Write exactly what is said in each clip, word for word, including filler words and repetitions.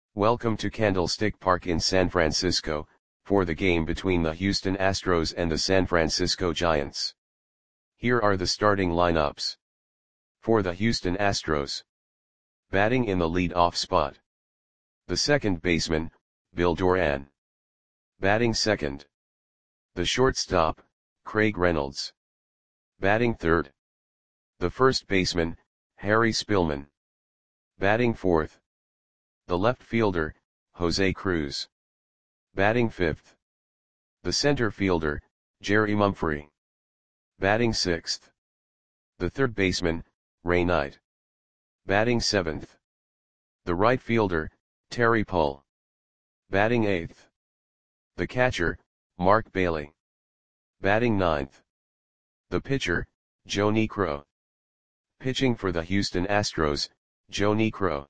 Welcome to Candlestick Park in San Francisco, for the game between the Houston Astros and the San Francisco Giants. Here are the starting lineups. For the Houston Astros. Batting in the lead-off spot. The second baseman, Bill Doran. Batting second. The shortstop, Craig Reynolds. Batting third. The first baseman, Harry Spillman. Batting fourth. The left fielder, Jose Cruz. Batting fifth. The center fielder, Jerry Mumphrey. Batting sixth. The third baseman, Ray Knight. Batting seventh. The right fielder, Terry Pull. Batting eighth. The catcher, Mark Bailey. Batting ninth. The pitcher, Joe Niekro. Pitching for the Houston Astros, Joe Niekro.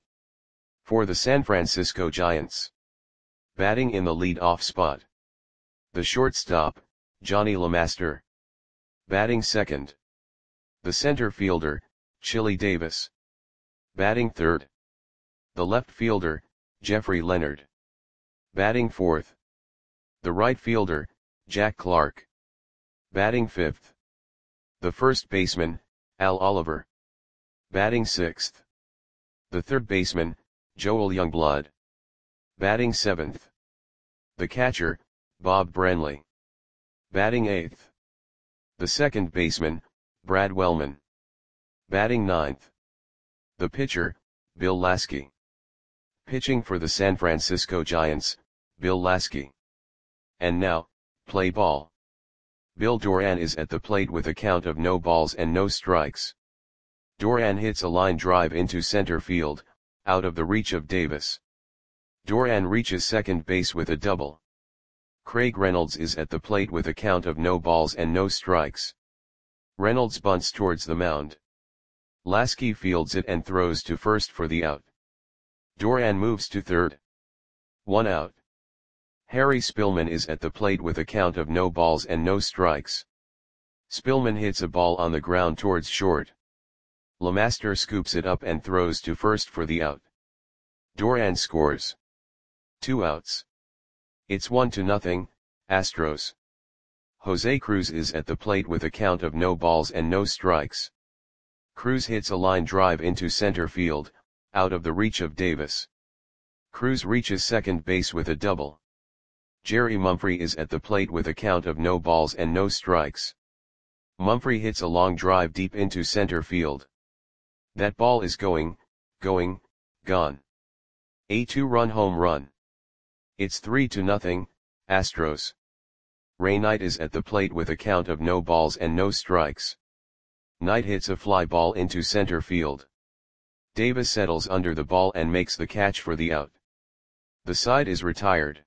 For the San Francisco Giants. Batting in the lead-off spot. The shortstop, Johnny LeMaster. Batting second. The center fielder, Chili Davis. Batting third. The left fielder, Jeffrey Leonard. Batting fourth. The right fielder, Jack Clark. Batting fifth. The first baseman, Al Oliver. Batting sixth. The third baseman, Joel Youngblood. Batting seventh. The catcher, Bob Branley. Batting eighth. The second baseman, Brad Wellman. Batting ninth. The pitcher, Bill Lasky. Pitching for the San Francisco Giants, Bill Lasky. And now, play ball. Bill Doran is at the plate with a count of no balls and no strikes. Doran hits a line drive into center field, out of the reach of Davis. Doran reaches second base with a double. Craig Reynolds is at the plate with a count of no balls and no strikes. Reynolds bunts towards the mound. Lasky fields it and throws to first for the out. Doran moves to third. One out. Harry Spillman is at the plate with a count of no balls and no strikes. Spillman hits a ball on the ground towards short. LeMaster scoops it up and throws to first for the out. Doran scores. Two outs. It's one to nothing, Astros. Jose Cruz is at the plate with a count of no balls and no strikes. Cruz hits a line drive into center field, out of the reach of Davis. Cruz reaches second base with a double. Jerry Mumphrey is at the plate with a count of no balls and no strikes. Mumphrey hits a long drive deep into center field. That ball is going, going, gone. A two-run home run. It's three to nothing, Astros. Ray Knight is at the plate with a count of no balls and no strikes. Knight hits a fly ball into center field. Davis settles under the ball and makes the catch for the out. The side is retired.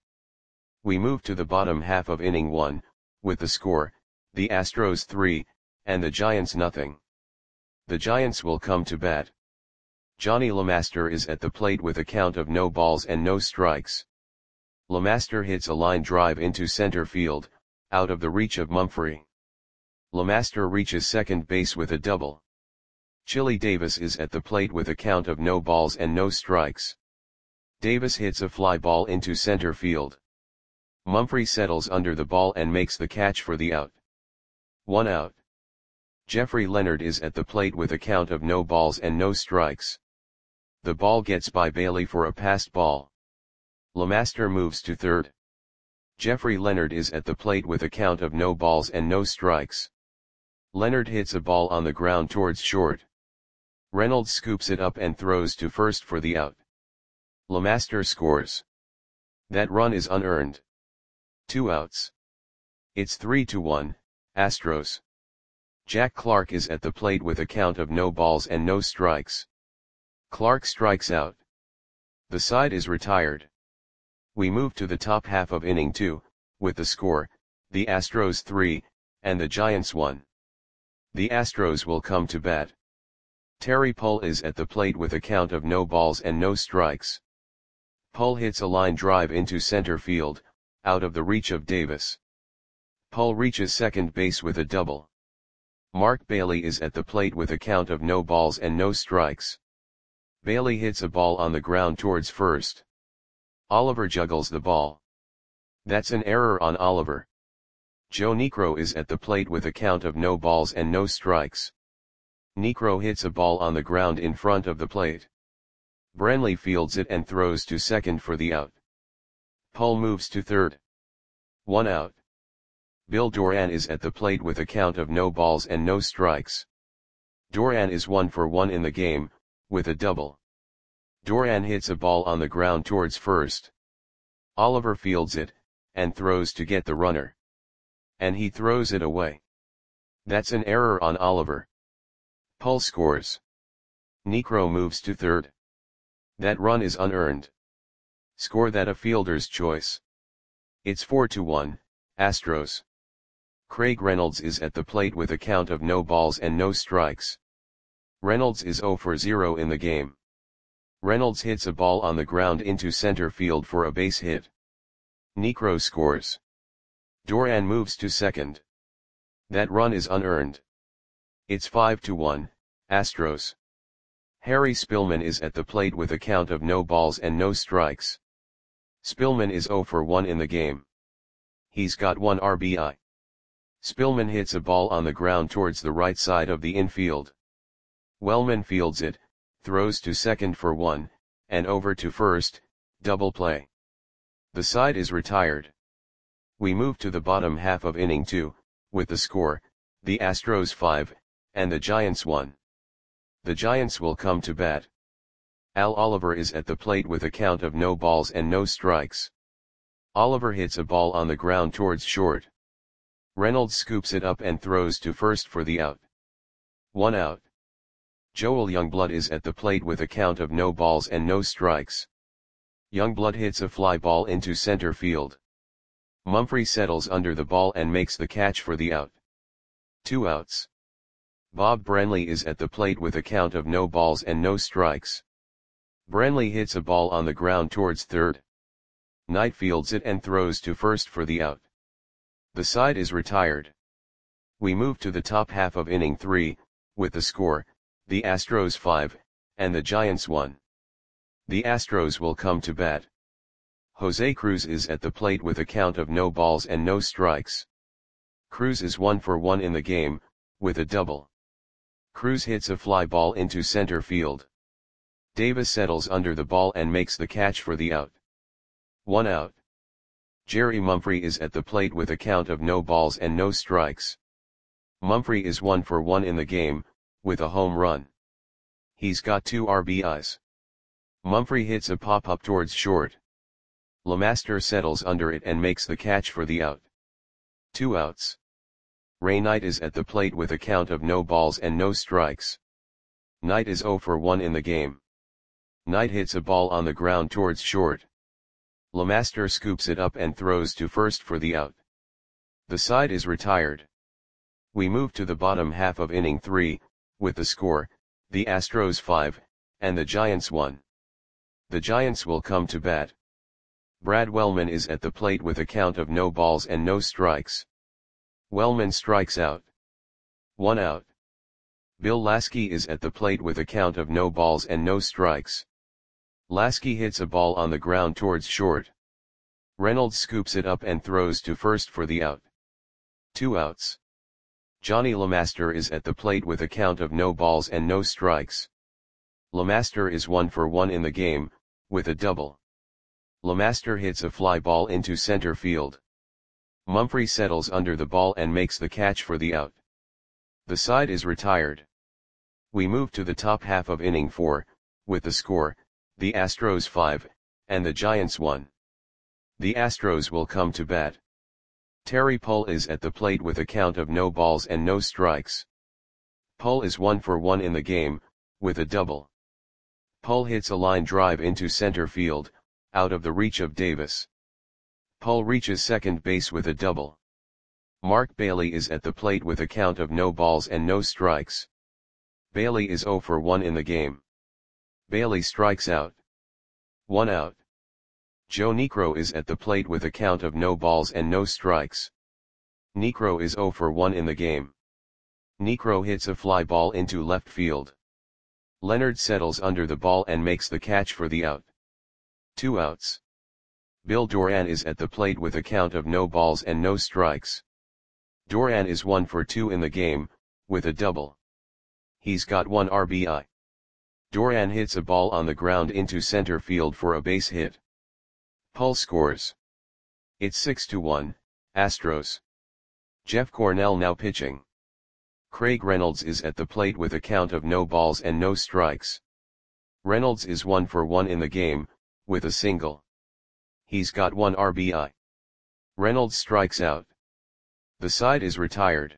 We move to the bottom half of inning one, with the score, the Astros three, and the Giants nothing. The Giants will come to bat. Johnny LeMaster is at the plate with a count of no balls and no strikes. LeMaster hits a line drive into center field, out of the reach of Mumphrey. LeMaster reaches second base with a double. Chili Davis is at the plate with a count of no balls and no strikes. Davis hits a fly ball into center field. Mumphrey settles under the ball and makes the catch for the out. One out. Jeffrey Leonard is at the plate with a count of no balls and no strikes. The ball gets by Bailey for a passed ball. LeMaster moves to third. Jeffrey Leonard is at the plate with a count of no balls and no strikes. Leonard hits a ball on the ground towards short. Reynolds scoops it up and throws to first for the out. LeMaster scores. That run is unearned. Two outs. It's three to one, Astros. Jack Clark is at the plate with a count of no balls and no strikes. Clark strikes out. The side is retired. We move to the top half of inning two, with the score, the Astros three, and the Giants one. The Astros will come to bat. Terry Pull is at the plate with a count of no balls and no strikes. Pull hits a line drive into center field, out of the reach of Davis. Pull reaches second base with a double. Mark Bailey is at the plate with a count of no balls and no strikes. Bailey hits a ball on the ground towards first. Oliver juggles the ball. That's an error on Oliver. Joe Niekro is at the plate with a count of no balls and no strikes. Niekro hits a ball on the ground in front of the plate. Branley fields it and throws to second for the out. Pull moves to third. One out. Bill Doran is at the plate with a count of no balls and no strikes. Doran is one for one in the game, with a double. Doran hits a ball on the ground towards first. Oliver fields it, and throws to get the runner. And he throws it away. That's an error on Oliver. Pull scores. Niekro moves to third. That run is unearned. Score that a fielder's choice. It's four to one, Astros. Craig Reynolds is at the plate with a count of no balls and no strikes. Reynolds is zero for zero in the game. Reynolds hits a ball on the ground into center field for a base hit. Niekro scores. Doran moves to second. That run is unearned. It's five to one, Astros. Harry Spillman is at the plate with a count of no balls and no strikes. Spillman is zero for one in the game. He's got one R B I. Spillman hits a ball on the ground towards the right side of the infield. Wellman fields it, throws to second for one, and over to first, double play. The side is retired. We move to the bottom half of inning two, with the score, the Astros five, and the Giants one. The Giants will come to bat. Al Oliver is at the plate with a count of no balls and no strikes. Oliver hits a ball on the ground towards short. Reynolds scoops it up and throws to first for the out. One out. Joel Youngblood is at the plate with a count of no balls and no strikes. Youngblood hits a fly ball into center field. Mumphrey settles under the ball and makes the catch for the out. Two outs. Bob Branley is at the plate with a count of no balls and no strikes. Branley hits a ball on the ground towards third. Knight fields it and throws to first for the out. The side is retired. We move to the top half of inning three, with the score, the Astros five, and the Giants one. The Astros will come to bat. Jose Cruz is at the plate with a count of no balls and no strikes. Cruz is one for one in the game, with a double. Cruz hits a fly ball into center field. Davis settles under the ball and makes the catch for the out. One out. Jerry Mumphrey is at the plate with a count of no balls and no strikes. Mumphrey is one for one in the game, with a home run. He's got two R B Is. Mumphrey hits a pop-up towards short. LeMaster settles under it and makes the catch for the out. Two outs. Ray Knight is at the plate with a count of no balls and no strikes. Knight is zero for one in the game. Knight hits a ball on the ground towards short. LeMaster scoops it up and throws to first for the out. The side is retired. We move to the bottom half of inning three, with the score, the Astros five, and the Giants one. The Giants will come to bat. Brad Wellman is at the plate with a count of no balls and no strikes. Wellman strikes out. One out. Bill Lasky is at the plate with a count of no balls and no strikes. Lasky hits a ball on the ground towards short. Reynolds scoops it up and throws to first for the out. Two outs. Johnny LeMaster is at the plate with a count of no balls and no strikes. LeMaster is one for one in the game, with a double. LeMaster hits a fly ball into center field. Mumphrey settles under the ball and makes the catch for the out. The side is retired. We move to the top half of inning four, with the score, the Astros five, and the Giants one. The Astros will come to bat. Terry Pull is at the plate with a count of no balls and no strikes. Pull is one for one in the game, with a double. Pull hits a line drive into center field, out of the reach of Davis. Pull reaches second base with a double. Mark Bailey is at the plate with a count of no balls and no strikes. Bailey is zero for one in the game. Bailey strikes out. One out. Joe Niekro is at the plate with a count of no balls and no strikes. Niekro is zero for one in the game. Niekro hits a fly ball into left field. Leonard settles under the ball and makes the catch for the out. Two outs. Bill Doran is at the plate with a count of no balls and no strikes. Doran is one for two in the game, with a double. He's got one R B I. Doran hits a ball on the ground into center field for a base hit. Pull scores. It's six to one, Astros. Jeff Cornell now pitching. Craig Reynolds is at the plate with a count of no balls and no strikes. Reynolds is one for one in the game, with a single. He's got one R B I. Reynolds strikes out. The side is retired.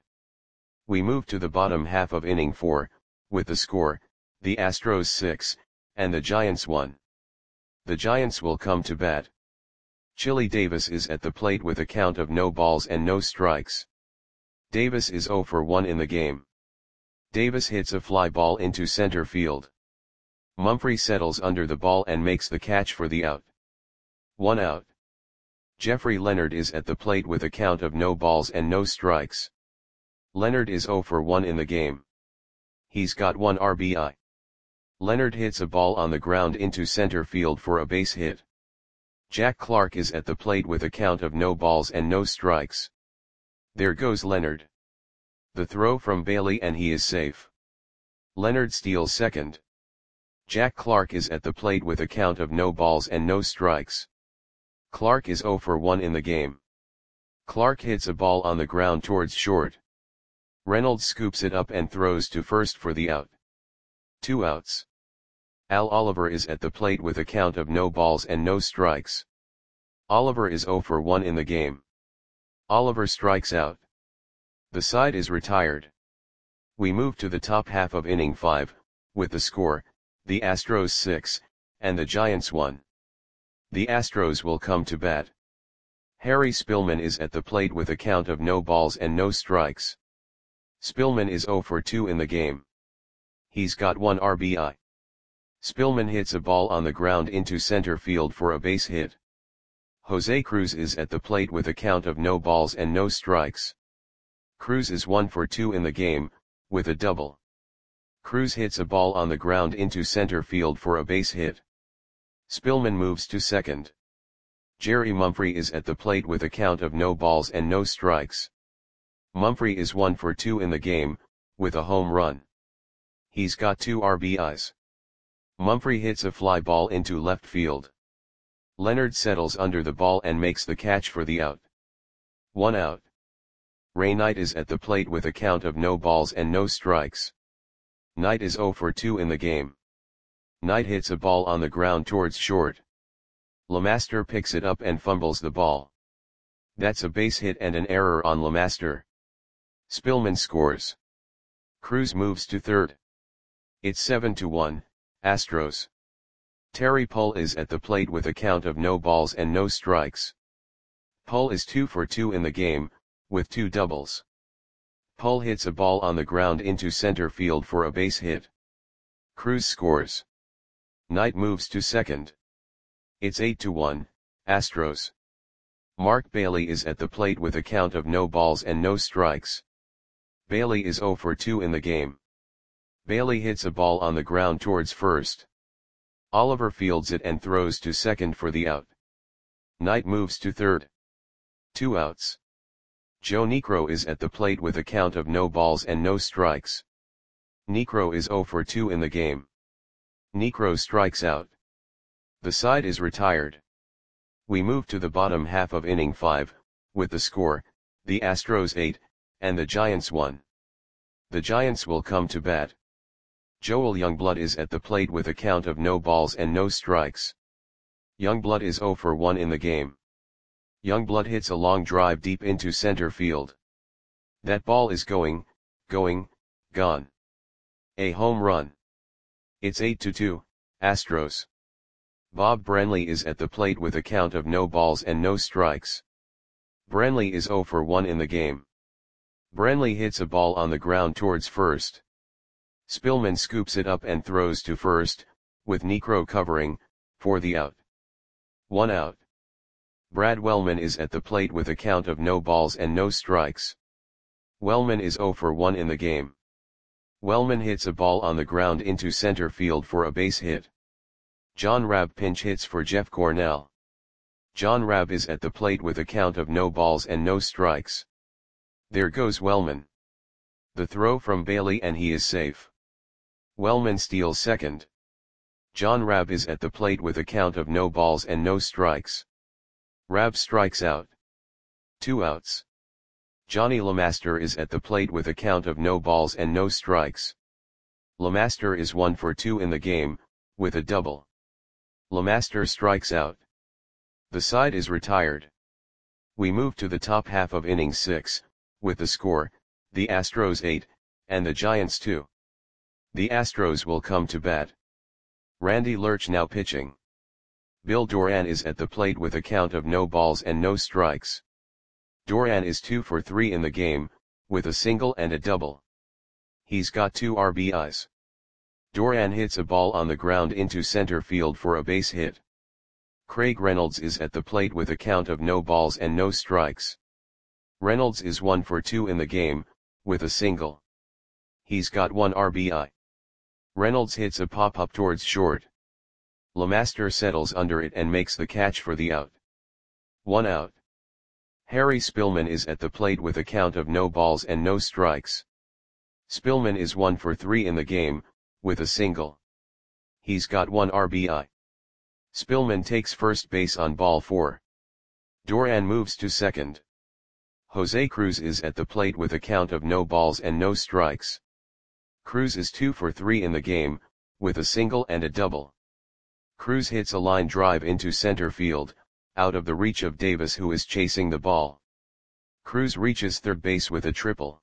We move to the bottom half of inning four, with the score, the Astros six, and the Giants one. The Giants will come to bat. Chili Davis is at the plate with a count of no balls and no strikes. Davis is zero for one in the game. Davis hits a fly ball into center field. Mumphrey settles under the ball and makes the catch for the out. One out. Jeffrey Leonard is at the plate with a count of no balls and no strikes. Leonard is zero for one in the game. He's got one R B I. Leonard hits a ball on the ground into center field for a base hit. Jack Clark is at the plate with a count of no balls and no strikes. There goes Leonard. The throw from Bailey and he is safe. Leonard steals second. Jack Clark is at the plate with a count of no balls and no strikes. Clark is zero for one in the game. Clark hits a ball on the ground towards short. Reynolds scoops it up and throws to first for the out. Two outs. Al Oliver is at the plate with a count of no balls and no strikes. Oliver is zero for one in the game. Oliver strikes out. The side is retired. We move to the top half of inning five, with the score, the Astros six, and the Giants one. The Astros will come to bat. Harry Spillman is at the plate with a count of no balls and no strikes. Spillman is zero for two in the game. He's got one R B I. Spillman hits a ball on the ground into center field for a base hit. Jose Cruz is at the plate with a count of no balls and no strikes. Cruz is one for two in the game, with a double. Cruz hits a ball on the ground into center field for a base hit. Spillman moves to second. Jerry Mumphrey is at the plate with a count of no balls and no strikes. Mumphrey is one for two in the game, with a home run. He's got two R B Is. Mumphrey hits a fly ball into left field. Leonard settles under the ball and makes the catch for the out. One out. Ray Knight is at the plate with a count of no balls and no strikes. Knight is zero for two in the game. Knight hits a ball on the ground towards short. LeMaster picks it up and fumbles the ball. That's a base hit and an error on LeMaster. Spillman scores. Cruz moves to third. It's seven to one, Astros. Terry Pull is at the plate with a count of no balls and no strikes. Pull is two for two in the game, with two doubles. Pull hits a ball on the ground into center field for a base hit. Cruz scores. Knight moves to second. It's eight to one, Astros. Mark Bailey is at the plate with a count of no balls and no strikes. Bailey is zero for two in the game. Bailey hits a ball on the ground towards first. Oliver fields it and throws to second for the out. Knight moves to third. Two outs. Joe Niekro is at the plate with a count of no balls and no strikes. Niekro is zero for two in the game. Niekro strikes out. The side is retired. We move to the bottom half of inning five, with the score, the Astros eight, and the Giants one. The Giants will come to bat. Joel Youngblood is at the plate with a count of no balls and no strikes. Youngblood is zero for one in the game. Youngblood hits a long drive deep into center field. That ball is going, going, gone. A home run. It's eight to two, Astros. Bob Brenly is at the plate with a count of no balls and no strikes. Brenly is zero for one in the game. Brenly hits a ball on the ground towards first. Spillman scoops it up and throws to first, with Niekro covering, for the out. One out. Brad Wellman is at the plate with a count of no balls and no strikes. Wellman is zero for one in the game. Wellman hits a ball on the ground into center field for a base hit. John Rabb pinch hits for Jeff Cornell. John Rabb is at the plate with a count of no balls and no strikes. There goes Wellman. The throw from Bailey and he is safe. Wellman steals second. John Rabb is at the plate with a count of no balls and no strikes. Rabb strikes out. Two outs. Johnny LeMaster is at the plate with a count of no balls and no strikes. LeMaster is one for two in the game, with a double. LeMaster strikes out. The side is retired. We move to the top half of inning six, with the score, the Astros eight, and the Giants two. The Astros will come to bat. Randy Lurch now pitching. Bill Doran is at the plate with a count of no balls and no strikes. Doran is two for three in the game, with a single and a double. He's got two R B Is. Doran hits a ball on the ground into center field for a base hit. Craig Reynolds is at the plate with a count of no balls and no strikes. Reynolds is one for two in the game, with a single. He's got one R B I. Reynolds hits a pop-up towards short. LeMaster settles under it and makes the catch for the out. One out. Harry Spillman is at the plate with a count of no balls and no strikes. Spillman is one for three in the game, with a single. He's got one R B I. Spillman takes first base on ball four. Doran moves to second. Jose Cruz is at the plate with a count of no balls and no strikes. Cruz is two for three in the game, with a single and a double. Cruz hits a line drive into center field, out of the reach of Davis who is chasing the ball. Cruz reaches third base with a triple.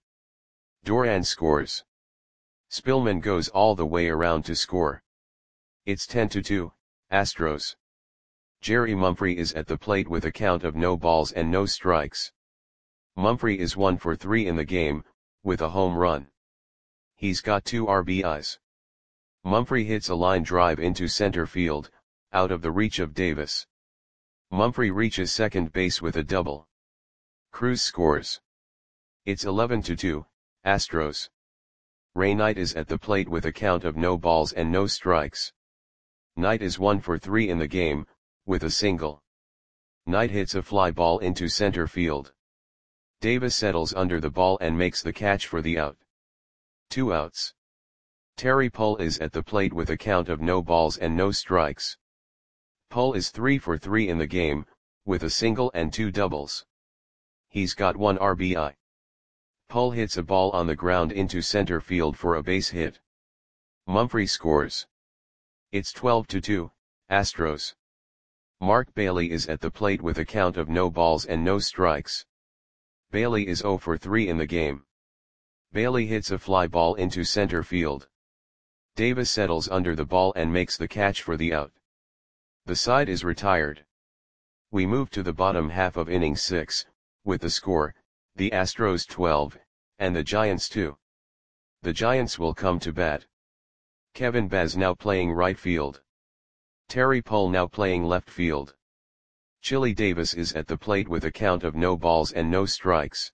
Doran scores. Spillman goes all the way around to score. It's ten to two, Astros. Jerry Mumphrey is at the plate with a count of no balls and no strikes. Mumphrey is one for three in the game, with a home run. He's got two R B Is. Mumphrey hits a line drive into center field, out of the reach of Davis. Mumphrey reaches second base with a double. Cruz scores. It's eleven to two, Astros. Ray Knight is at the plate with a count of no balls and no strikes. Knight is one for three in the game, with a single. Knight hits a fly ball into center field. Davis settles under the ball and makes the catch for the out. Two outs. Terry Pull is at the plate with a count of no balls and no strikes. Pull is three for three in the game, with a single and two doubles. He's got one R B I. Pull hits a ball on the ground into center field for a base hit. Mumphrey scores. It's twelve to two, Astros. Mark Bailey is at the plate with a count of no balls and no strikes. Bailey is zero for three in the game. Bailey hits a fly ball into center field. Davis settles under the ball and makes the catch for the out. The side is retired. We move to the bottom half of inning six, with the score, the Astros twelve, and the Giants two. The Giants will come to bat. Kevin Baz now playing right field. Terry Pull now playing left field. Chili Davis is at the plate with a count of no balls and no strikes.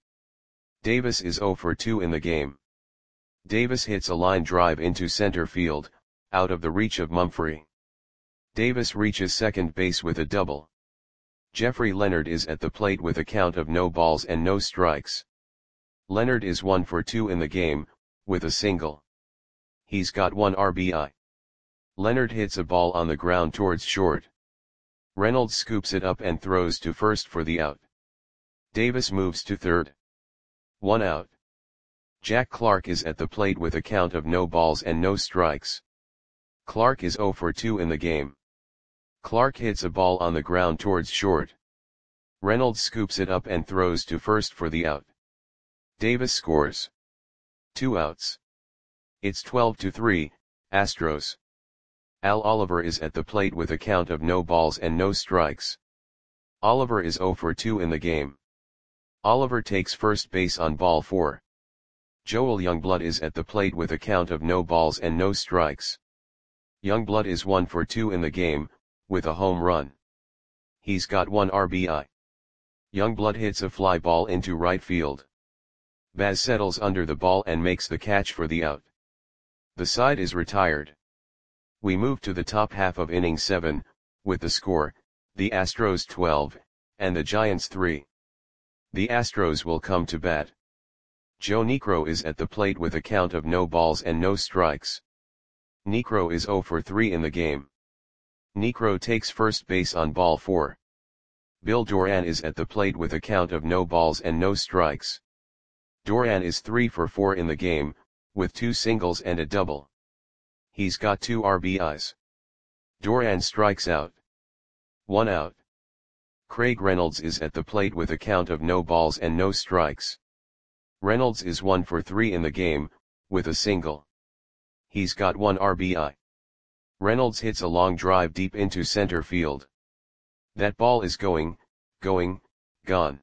Davis is zero for two in the game. Davis hits a line drive into center field, out of the reach of Mumphrey. Davis reaches second base with a double. Jeffrey Leonard is at the plate with a count of no balls and no strikes. Leonard is one for two in the game, with a single. He's got one R B I. Leonard hits a ball on the ground towards short. Reynolds scoops it up and throws to first for the out. Davis moves to third. One out. Jack Clark is at the plate with a count of no balls and no strikes. Clark is zero for two in the game. Clark hits a ball on the ground towards short. Reynolds scoops it up and throws to first for the out. Davis scores. Two outs. It's twelve to three, Astros. Al Oliver is at the plate with a count of no balls and no strikes. Oliver is zero for two in the game. Oliver takes first base on ball four. Joel Youngblood is at the plate with a count of no balls and no strikes. Youngblood is one for two in the game, with a home run. He's got one R B I. Youngblood hits a fly ball into right field. Baz settles under the ball and makes the catch for the out. The side is retired. We move to the top half of inning seven, with the score, the Astros twelve, and the Giants three. The Astros will come to bat. Joe Niekro is at the plate with a count of no balls and no strikes. Niekro is zero for three in the game. Niekro takes first base on ball four. Bill Doran is at the plate with a count of no balls and no strikes. Doran is three for four in the game, with two singles and a double. He's got two R B Is. Doran strikes out. One out. Craig Reynolds is at the plate with a count of no balls and no strikes. Reynolds is one for three in the game, with a single. He's got one R B I. Reynolds hits a long drive deep into center field. That ball is going, going, gone.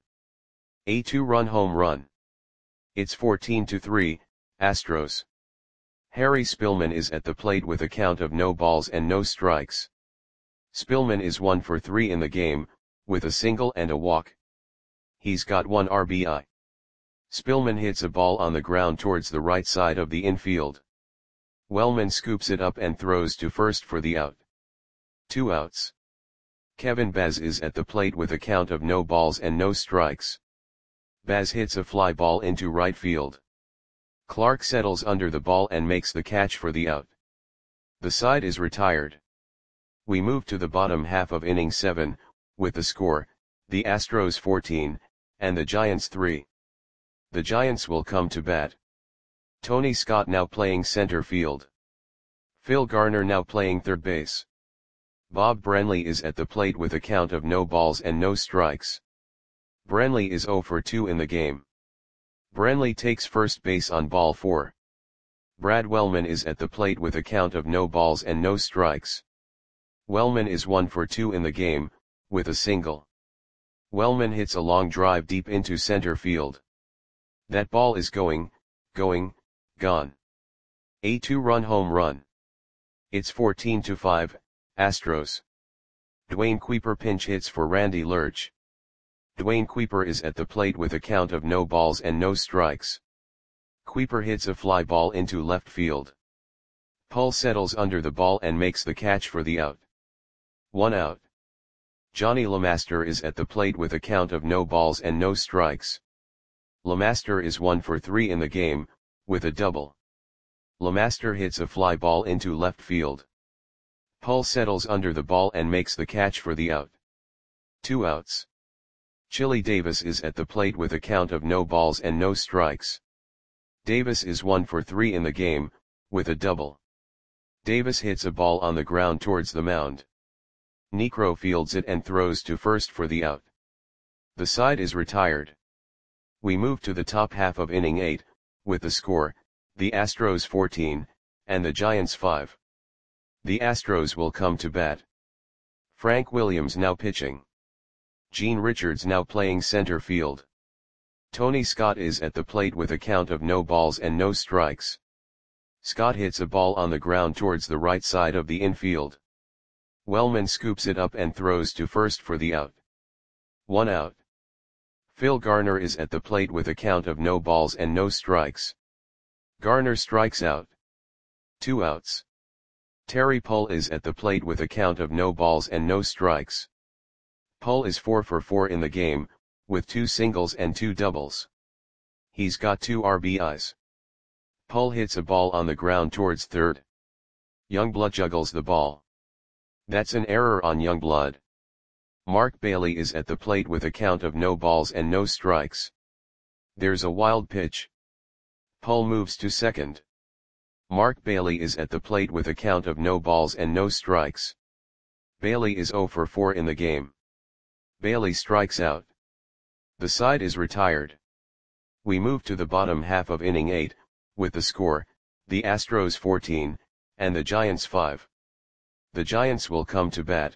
A two-run home run. It's fourteen to three, Astros. Harry Spillman is at the plate with a count of no balls and no strikes. Spillman is one for three in the game, with a single and a walk. He's got one R B I. Spillman hits a ball on the ground towards the right side of the infield. Wellman scoops it up and throws to first for the out. Two outs. Kevin Baz is at the plate with a count of no balls and no strikes. Baz hits a fly ball into right field. Clark settles under the ball and makes the catch for the out. The side is retired. We move to the bottom half of inning seven, with the score, the Astros fourteen, and the Giants three. The Giants will come to bat. Tony Scott now playing center field. Phil Garner now playing third base. Bob Brenly is at the plate with a count of no balls and no strikes. Brenly is zero for two in the game. Brenly takes first base on ball four. Brad Wellman is at the plate with a count of no balls and no strikes. Wellman is one for two in the game, with a single. Wellman hits a long drive deep into center field. That ball is going, going, gone. A two-run home run. It's fourteen to five, Astros. Dwayne Kuiper pinch hits for Randy Lurch. Dwayne Kuiper is at the plate with a count of no balls and no strikes. Kuiper hits a fly ball into left field. Pull settles under the ball and makes the catch for the out. One out. Johnny LeMaster is at the plate with a count of no balls and no strikes. LeMaster is one for three in the game, with a double. LeMaster hits a fly ball into left field. Pull settles under the ball and makes the catch for the out. Two outs. Chili Davis is at the plate with a count of no balls and no strikes. Davis is one for three in the game, with a double. Davis hits a ball on the ground towards the mound. Niekro fields it and throws to first for the out. The side is retired. We move to the top half of inning eight, with the score, the Astros fourteen, and the Giants five. The Astros will come to bat. Frank Williams now pitching. Gene Richards now playing center field. Tony Scott is at the plate with a count of no balls and no strikes. Scott hits a ball on the ground towards the right side of the infield. Wellman scoops it up and throws to first for the out. One out. Phil Garner is at the plate with a count of no balls and no strikes. Garner strikes out. Two outs. Terry Pull is at the plate with a count of no balls and no strikes. Pull is four for four in the game, with two singles and two doubles. He's got two R B Is. Pull hits a ball on the ground towards third. Youngblood juggles the ball. That's an error on Youngblood. Mark Bailey is at the plate with a count of no balls and no strikes. There's a wild pitch. Pull moves to second. Mark Bailey is at the plate with a count of no balls and no strikes. Bailey is zero for four in the game. Bailey strikes out. The side is retired. We move to the bottom half of inning eight, with the score, the Astros fourteen, and the Giants five. The Giants will come to bat.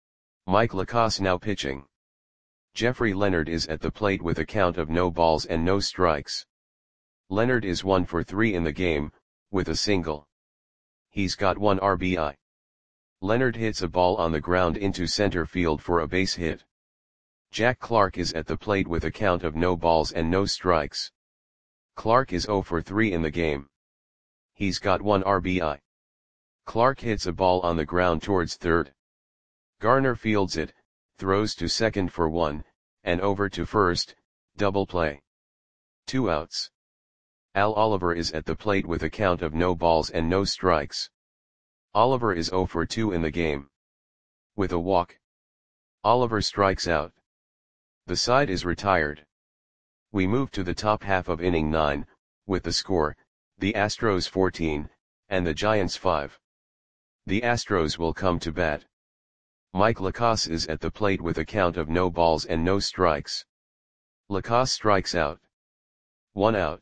Mike Lacasse now pitching. Jeffrey Leonard is at the plate with a count of no balls and no strikes. Leonard is one for three in the game, with a single. He's got one R B I. Leonard hits a ball on the ground into center field for a base hit. Jack Clark is at the plate with a count of no balls and no strikes. Clark is zero for three in the game. He's got one R B I. Clark hits a ball on the ground towards third. Garner fields it, throws to second for one, and over to first, double play. Two outs. Al Oliver is at the plate with a count of no balls and no strikes. Oliver is oh for two in the game. With a walk, Oliver strikes out. The side is retired. We move to the top half of inning nine, with the score, the Astros fourteen, and the Giants five. The Astros will come to bat. Mike Lacasse is at the plate with a count of no balls and no strikes. Lacasse strikes out. One out.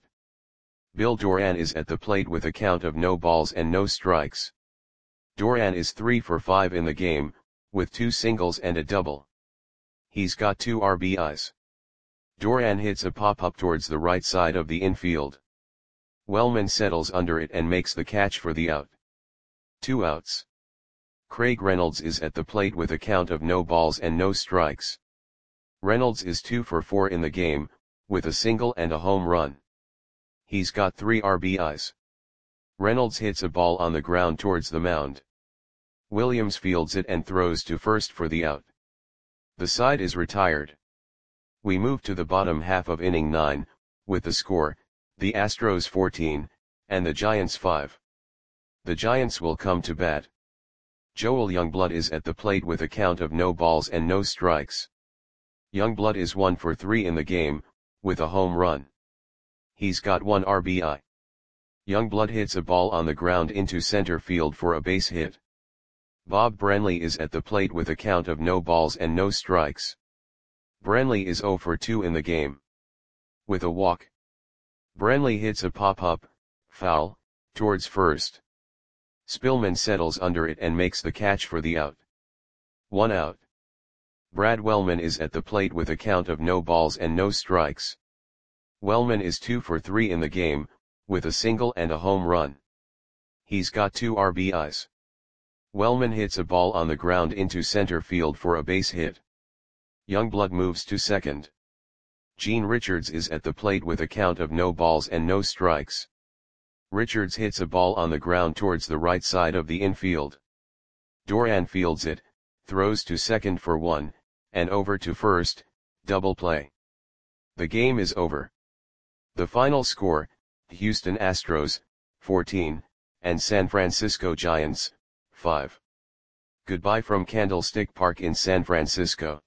Bill Doran is at the plate with a count of no balls and no strikes. Doran is three for five in the game, with two singles and a double. He's got two R B Is. Doran hits a pop-up towards the right side of the infield. Wellman settles under it and makes the catch for the out. Two outs. Craig Reynolds is at the plate with a count of no balls and no strikes. Reynolds is two for four in the game, with a single and a home run. He's got three R B Is. Reynolds hits a ball on the ground towards the mound. Williams fields it and throws to first for the out. The side is retired. We move to the bottom half of inning nine, with the score, the Astros fourteen, and the Giants five. The Giants will come to bat. Joel Youngblood is at the plate with a count of no balls and no strikes. Youngblood is one for three in the game, with a home run. He's got one R B I. Youngblood hits a ball on the ground into center field for a base hit. Bob Branley is at the plate with a count of no balls and no strikes. Branley is oh for two in the game. With a walk, Branley hits a pop-up, foul, towards first. Spillman settles under it and makes the catch for the out. One out. Brad Wellman is at the plate with a count of no balls and no strikes. Wellman is two for three in the game, with a single and a home run. He's got two R B Is. Wellman hits a ball on the ground into center field for a base hit. Youngblood moves to second. Gene Richards is at the plate with a count of no balls and no strikes. Richards hits a ball on the ground towards the right side of the infield. Doran fields it, throws to second for one, and over to first, double play. The game is over. The final score, Houston Astros, fourteen, and San Francisco Giants, five. Goodbye from Candlestick Park in San Francisco.